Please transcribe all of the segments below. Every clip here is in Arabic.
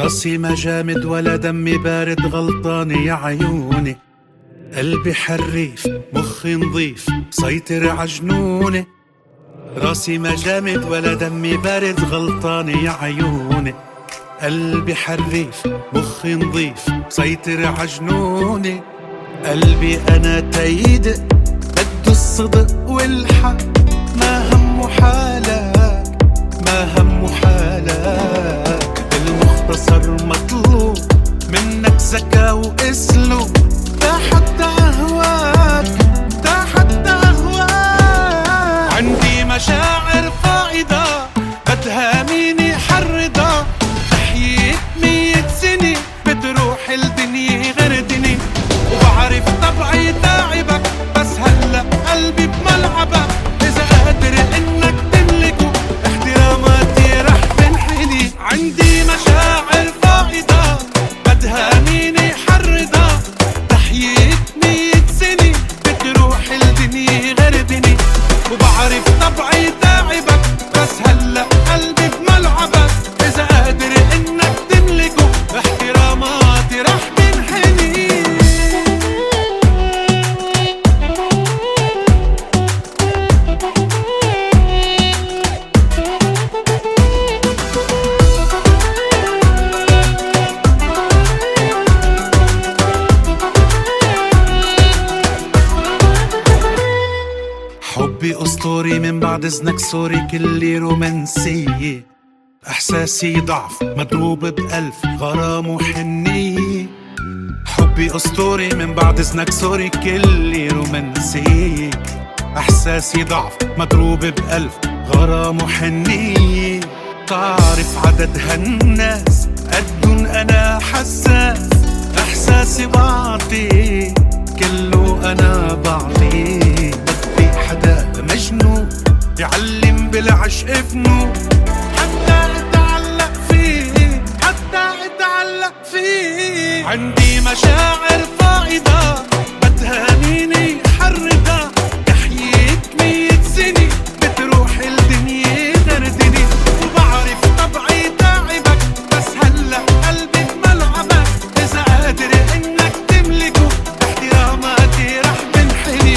راسي ما جامد ولا دمي بارد، غلطاني يا عيوني. قلبي حريف مخي نظيف مسيطر عجنوني. راسي ما جامد ولا دمي بارد، غلطاني يا عيوني. قلبي حريف مخي نظيف مسيطر عجنوني. قلبي أنا تيدق بده الصدق والحق، ما همه حالك ما همه حالك. المختصر مطلوب منك ذكاء واسلوب، ده حتى أهواك ده حتى أهواك. عندي مشاعر فائضة بدها مين يحرضها، تحييت 100 سنة بتروح الدنيا غير دني. وبعرف طبعي تعبك بس هلأ قلبي بملعبك، إذا قادر إنك تملكه احتراماتي رح تنحني. عندي مشاعر فائضة بدها مين يحرضها، تحييت 100 سنة بتروح الدنيا غير دني. وبعرف طبعي تعبك بس هلأ قلبي بملعبك، إذا قادر إنك تملكه احتراماتي رح تنحني. حبي أسطوري من بعد إذنك سوري، كلي رومانسية. إحساسي ضعف مضروب بألف غرام وحنية. حبي أسطوري من بعد إذنك سوري، كلي رومانسية. إحساسي ضعف مضروب بألف غرام وحنية. تعرف عدد هالناس قدن أنا حساس، إحساسي بعطي كله أنا بعطي. بدي حدا مجنون يعلم بالعشق فنون، حتى اتعلق فيه حتى اتعلق فيه. عندي مشاعر فائضة بدها مين يحرضها، تحييت 100 سنة بتروح الدنيا دردني. وبعرف طبعي تعبك بس هلأ قلبي بملعبك، إذا قادر إنك تملكه احتراماتي رح تنحني.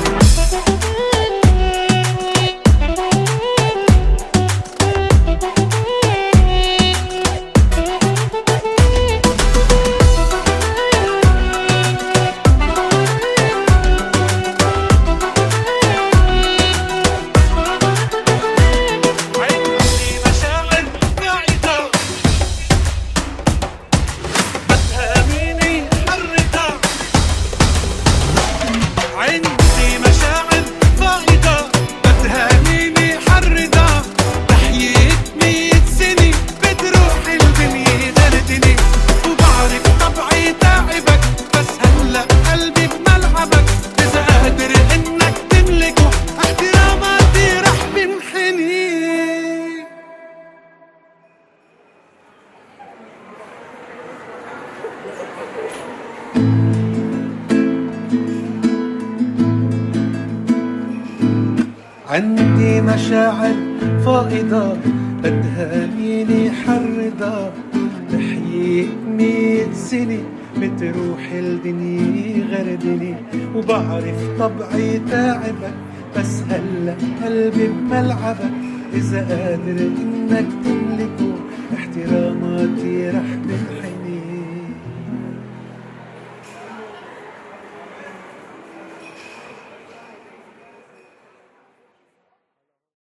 عندي مشاعر فائضة بدها مين يحرضها، تحييت 100 سنة بتروح الدنيا غير دني. وبعرف طبعي تعبك بس هلأ قلبي بملعبك، إذا قادر إنك تملكه احتراماتي رح تنحني.